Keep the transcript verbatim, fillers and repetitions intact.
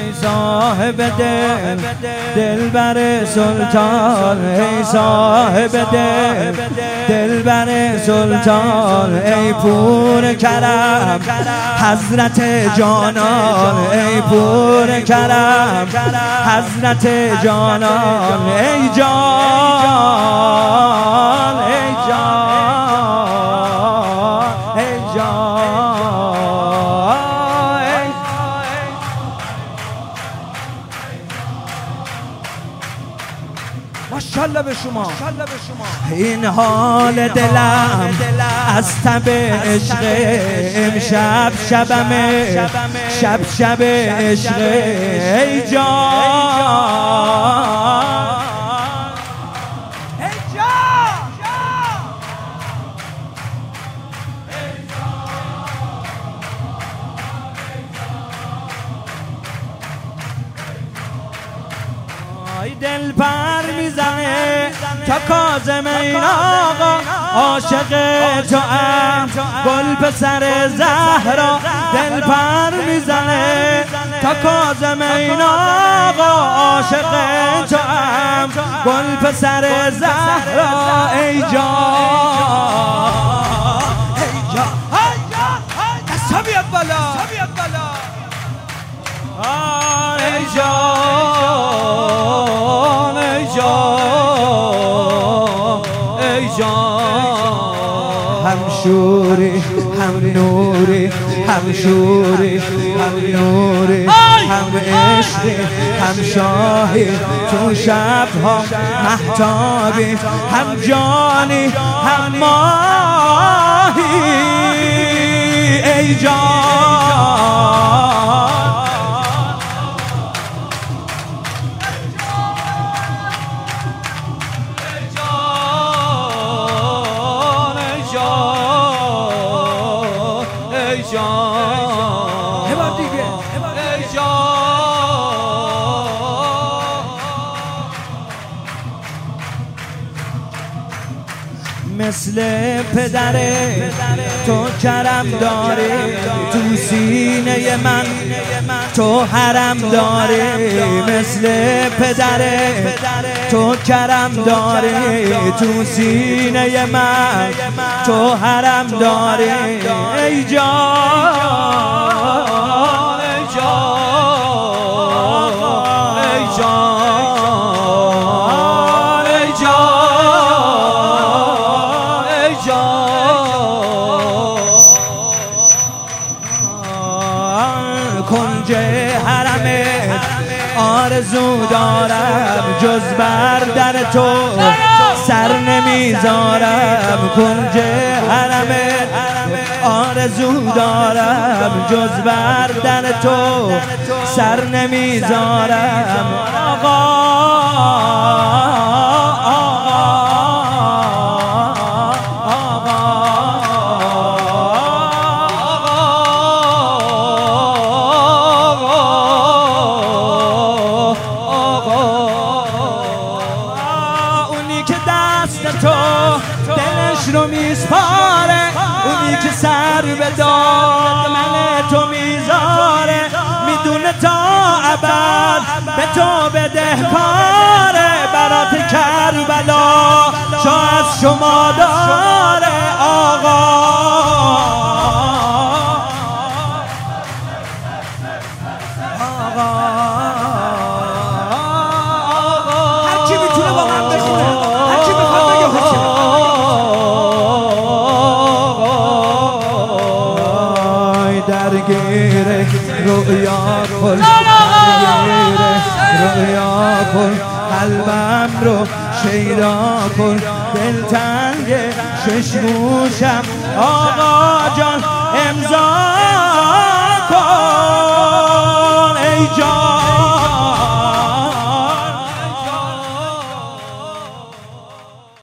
ای صاحب دل دلبر سلطان، ای صاحب دل دلبر سلطان، ای پور کرم حضرت جانان، ای پور کرم حضرت جانان، ای جان ای جان ای جان ای ماشاءالله به شما. این حال دلم از تب عشق امشب شبمه، شب شب عشق، ای جان دل پر میزنه تا کاظم این آقا عاشق تو ام، گل پسر زهرا دل پر میزنه تا کاظم این آقا عاشق تو ام، گل پسر زهرا، ای جان ای جان دستا بیاد بالا ای جان ای جان ای جان، هم شوری هم نوری هم شوری هم نوری هم عشقی هم شاهی، تو شبها مهتابی هم جانی هم ماهی، ای جان مثل پدره تو کرم داری، تو سینه من تو حرم داری، مثل پدره تو کرم داری، تو سینه من تو حرم داری، ای جان ای جان ای جان ای جان، کنج حرمت آرزو دارم، جز بر در تو سر نمیذارم، کنج حرمت آرزو دارم، جز بر در تو سر نمیذارم، آقا رو میسپاره، اونی که سر به دامن تو میذاره، میدونه تا ابد به تو بدهکاره، برات کربلا شاه از شما داره، آقا هر کی میتونه با من بخونه، هر کی میخواد بگه حسین درگیر رؤیا کن، درگیر رؤیا کن، قلبم رو شیدا کن، دلتنگ شش گوشم آقا جان امضا